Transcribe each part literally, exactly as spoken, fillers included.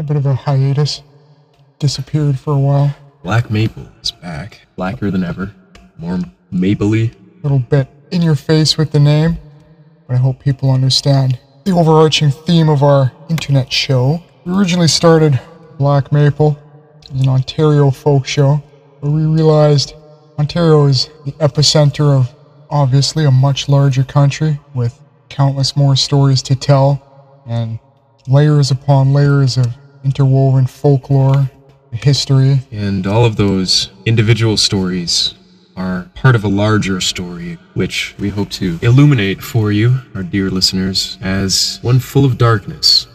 A bit of a hiatus. Disappeared for a while. Black Maple is back. Blacker than ever. More mapley. A little bit in your face with the name, but I hope people understand the overarching theme of our internet show. We originally started Black Maple as an Ontario folk show, but we realized Ontario is the epicenter of, obviously, a much larger country with countless more stories to tell and layers upon layers of interwoven folklore, history. And all of those individual stories are part of a larger story, which we hope to illuminate for you, our dear listeners, as one full of darkness.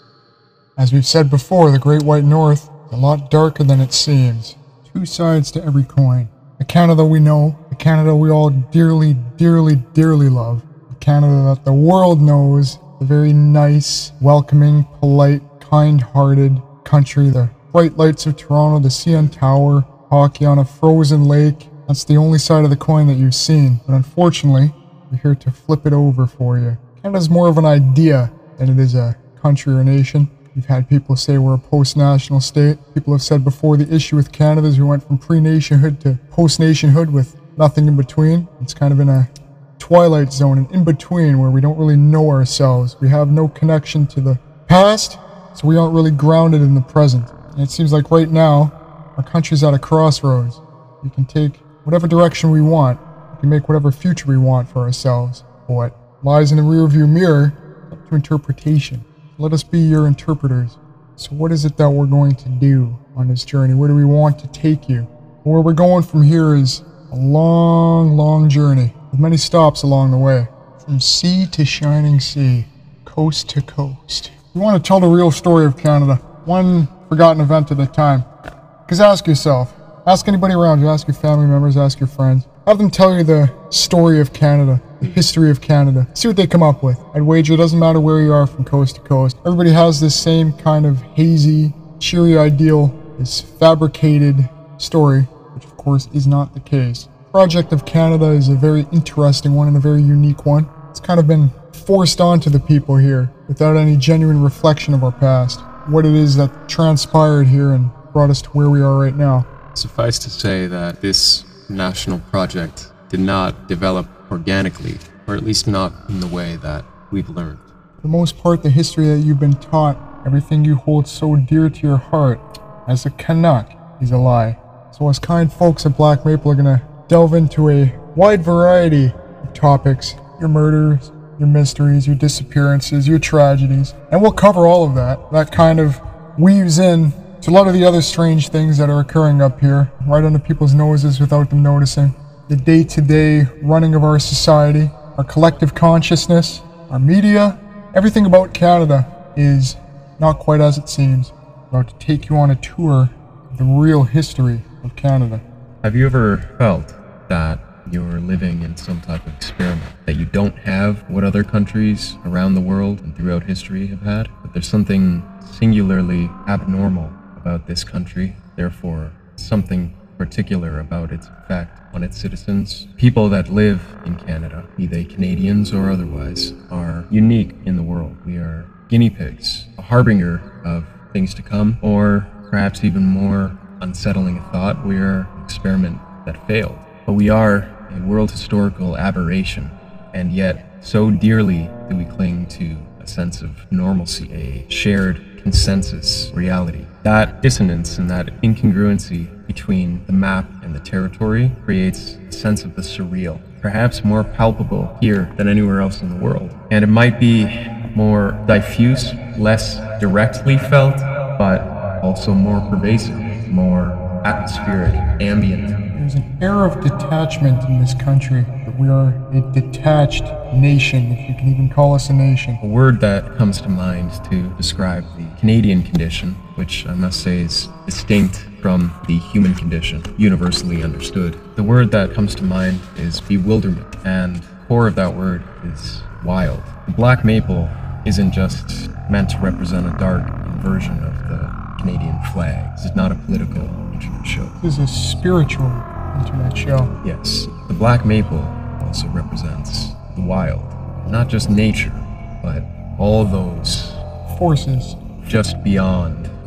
As we've said before, the Great White North is a lot darker than it seems. Two sides to every coin. The Canada we know, the Canada we all dearly, dearly, dearly love. The Canada that the world knows, the very nice, welcoming, polite, kind-hearted country. The bright lights of Toronto, the C N Tower, hockey on a frozen lake. That's the only side of the coin that you've seen. But unfortunately, we're here to flip it over for you. Canada's more of an idea than it is a country or nation. You've had people say we're a post-national state. People have said before the issue with Canada is we went from pre-nationhood to post-nationhood with nothing in between. It's kind of in a twilight zone, an in-between where we don't really know ourselves. We have no connection to the past, so we aren't really grounded in the present. And it seems like right now, our country's at a crossroads. We can take whatever direction we want. We can make whatever future we want for ourselves. But what lies in the rearview mirror is up to interpretation. Let us be your interpreters. So what is it that we're going to do on this journey? Where do we want to take you? Where we're going from here is a long, long journey with many stops along the way. From sea to shining sea, coast to coast. We want to tell the real story of Canada, one forgotten event at a time. Because ask yourself, ask anybody around you, ask your family members, ask your friends. Have them tell you the story of Canada, the history of Canada. See what they come up with. I'd wager it doesn't matter where you are from coast to coast. Everybody has this same kind of hazy, cheery ideal, this fabricated story, which of course is not the case. The Project of Canada is a very interesting one and a very unique one. It's kind of been forced onto the people here without any genuine reflection of our past. What it is that transpired here and brought us to where we are right now. Suffice to say that this national project did not develop organically, or at least not in the way that we've learned. For the most part, the history that you've been taught, everything you hold so dear to your heart, as a Canuck, is a lie. So us kind folks at Black Maple are going to delve into a wide variety of topics. Your murders, your mysteries, your disappearances, your tragedies. And we'll cover all of that. That kind of weaves in to a lot of the other strange things that are occurring up here, right under people's noses without them noticing. The day-to-day running of our society, our collective consciousness, our media, everything about Canada is not quite as it seems. I'm about to take you on a tour of the real history of Canada. Have you ever felt that you're living in some type of experiment, that you don't have what other countries around the world and throughout history have had? But there's something singularly abnormal about this country, therefore something particular about its effect on its citizens. People that live in Canada, be they Canadians or otherwise, are unique in the world. We are guinea pigs, a harbinger of things to come, or perhaps even more unsettling a thought, we are an experiment that failed. But we are a world historical aberration, and yet so dearly do we cling to a sense of normalcy, a shared consensus reality. That dissonance and that incongruency between the map and the territory creates a sense of the surreal, perhaps more palpable here than anywhere else in the world. And it might be more diffuse, less directly felt, but also more pervasive, more atmospheric, ambient. There's an air of detachment in this country, that we are a detached nation, if you can even call us a nation. A word that comes to mind to describe the Canadian condition, which I must say is distinct from the human condition, universally understood. The word that comes to mind is bewilderment, and the core of that word is wild. The Black Maple isn't just meant to represent a dark version of the Canadian flag. This is not a political internet show. This is a spiritual internet show. Yes, the Black Maple also represents the wild. Not just nature, but all those forces just beyond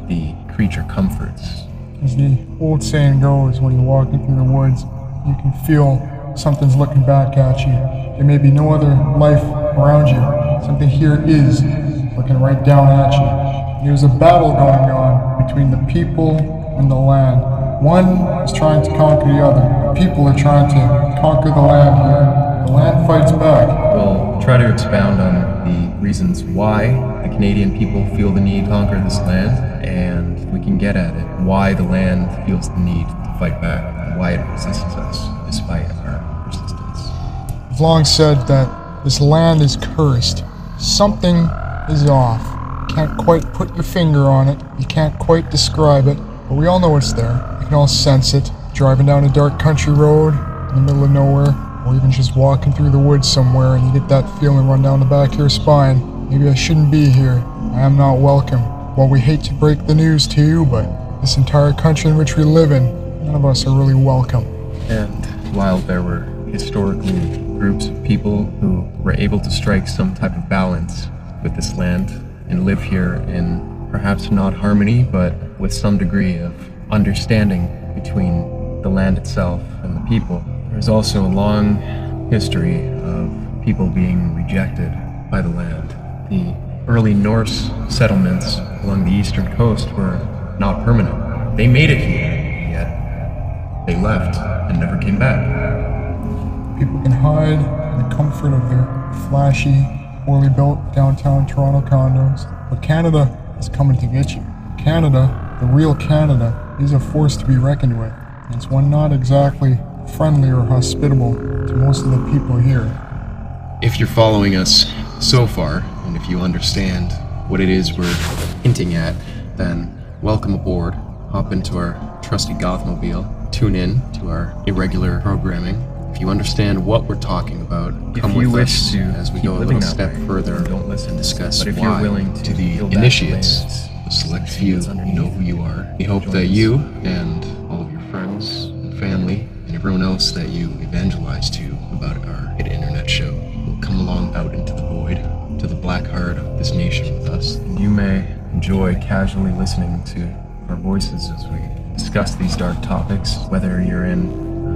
the creature comforts. As the old saying goes, when you're walking through the woods, you can feel something's looking back at you. There may be no other life around you. Something here is looking right down at you. There's a battle going on between the people and the land. One is trying to conquer the other. The people are trying to conquer the land here. The land fights back. We'll try to expound on the reasons why the Canadian people feel the need to conquer this land, and we can get at it. Why the land feels the need to fight back, and why it resists us despite our persistence. I've long said that this land is cursed. Something is off. You can't quite put your finger on it. You can't quite describe it, but we all know it's there. We can all sense it. Driving down a dark country road in the middle of nowhere, or even just walking through the woods somewhere and you get that feeling run down the back of your spine. Maybe I shouldn't be here. I am not welcome. Well, we hate to break the news to you, but this entire country in which we live in, none of us are really welcome. And while there were historically groups of people who were able to strike some type of balance with this land and live here in perhaps not harmony, but with some degree of understanding between the land itself and the people, there's also a long history of people being rejected by the land. The early Norse settlements along the eastern coast were not permanent. They made it here, yet they left and never came back. People can hide in the comfort of their flashy, poorly built downtown Toronto condos, but Canada is coming to get you. Canada, the real Canada, is a force to be reckoned with. It's one not exactly friendly or hospitable to most of the people here. If you're following us so far, and if you understand what it is we're hinting at, then welcome aboard. Hop into our trusty Gothmobile. Tune in to our irregular programming. If you understand what we're talking about, come if you with wish us to as we keep go a living little that step way, further don't listen. and discuss But if why you're willing to to the peel back initiates, layers, the select see few what's who underneath, know who you are. We hope join that us. you and all of your friends and family and everyone else that you evangelize to about our hit internet show will come along out into the void, to the black heart of this nation with us. And you may enjoy casually listening to our voices as we discuss these dark topics, whether you're in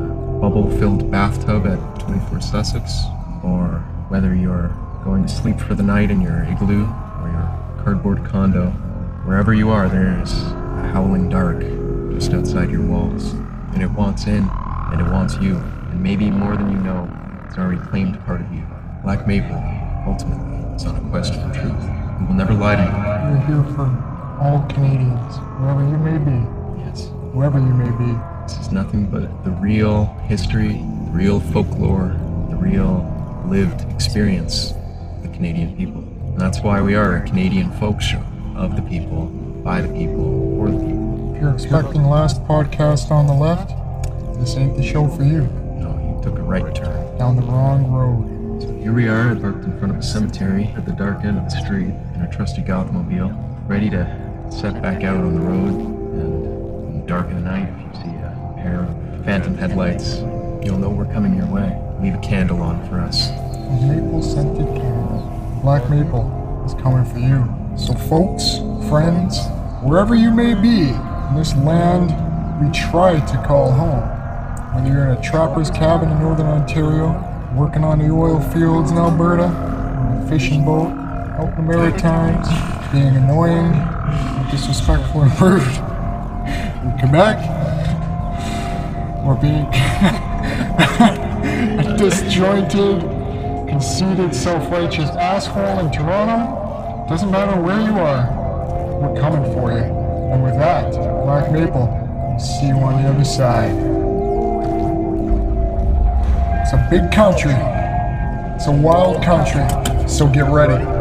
a bubble-filled bathtub at twenty-four Sussex, or whether you're going to sleep for the night in your igloo or your cardboard condo. Wherever you are, there's a howling dark just outside your walls, and it wants in, and it wants you, and maybe more than you know, it's already claimed part of you. Black Maple, ultimately, is on a quest for truth. We will never lie to you. We're here for all Canadians, wherever you may be, Yes. whoever you may be. This is nothing but the real history, the real folklore, the real lived experience of the Canadian people. And that's why we are a Canadian folk show, of the people, by the people, for the people. If you're expecting last podcast on the left, this ain't the show for you. No, you took a right turn. Down the wrong road. So here we are, parked in front of a cemetery at the dark end of the street in our trusty Gothmobile, ready to set back out on the road. And in the dark of the night, if you see a pair of phantom headlights, you'll know we're coming your way. Leave a candle on for us. A maple scented candle. Black Maple is coming for you. So folks, friends, wherever you may be in this land we try to call home, whether you're in a trapper's cabin in northern Ontario, working on the oil fields in Alberta, or in a fishing boat out in the Maritimes, being annoying, disrespectful and rude in Quebec, or being a disjointed, conceited, self-righteous asshole in Toronto. Doesn't matter where you are, we're coming for you. And with that, Black Maple, we'll see you on the other side. It's a big country. It's a wild country. So get ready.